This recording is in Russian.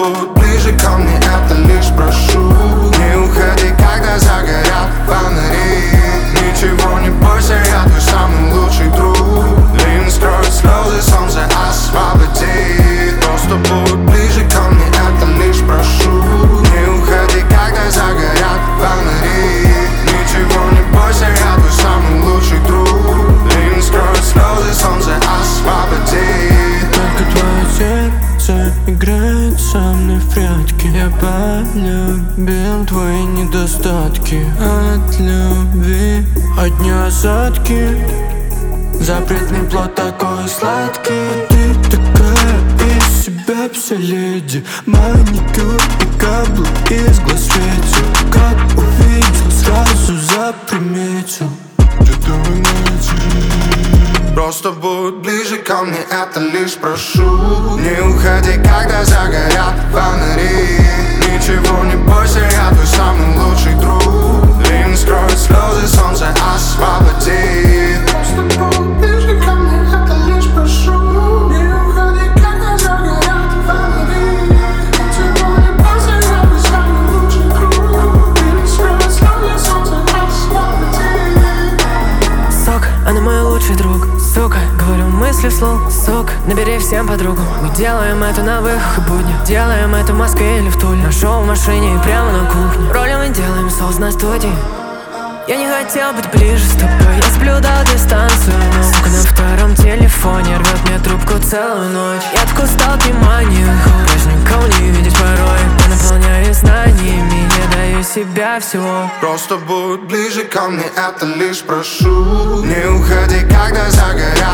будь ближе ко мне, это лишь прошу. Не уходи, когда загорят фонари. Ничего не бойся, я твой самый лучший друг. Лин скроет слезы, солнце освободит. Просто будь ближе ко мне, это лишь прошу. Не уходи, когда загорят фонари. Ничего не бойся, я твой самый лучший друг. Лин скроет слезы, солнце освободит. Только твое сердце играет со мной в прятки. Я полюбил твои недостатки. От любви одни осадки. Запретный плод такой сладкий. А ты такая из себя вся леди. Маникюр и каблуки из глаз светит. Как увидел, сразу заприметил. Где-то в ночи. Просто будь ближе ко мне, это лишь прошу. Не уходи, когда загорят фонари. Ничего не бойся, я твой самый лучший друг. Лин скроет слезы, солнце освободит. Просто будь ближе ко мне, это лишь прошу. Не уходи, когда загорят фонари. Ничего не бойся, я твой самый лучший друг. Лин скроет слезы, солнце освободит. Сок, она мой лучший друг. Сука, говорю мысли вслух. Сок, набери всем подругу. Мы делаем это на выходах и буднях. Делаем это в Москве или в Туле. На шоу в машине и прямо на кухне. Роли мы делаем соус на студии. Я не хотел быть ближе с тобой. Я соблюдал дистанцию, но сука на втором телефоне рвет мне трубку целую ночь. Я так устал от внимания, даже никого не видеть порой. Я наполняю знаниями, не даю себя всего. Просто будь ближе ко мне, это лишь прошу. Не уходи, когда загорят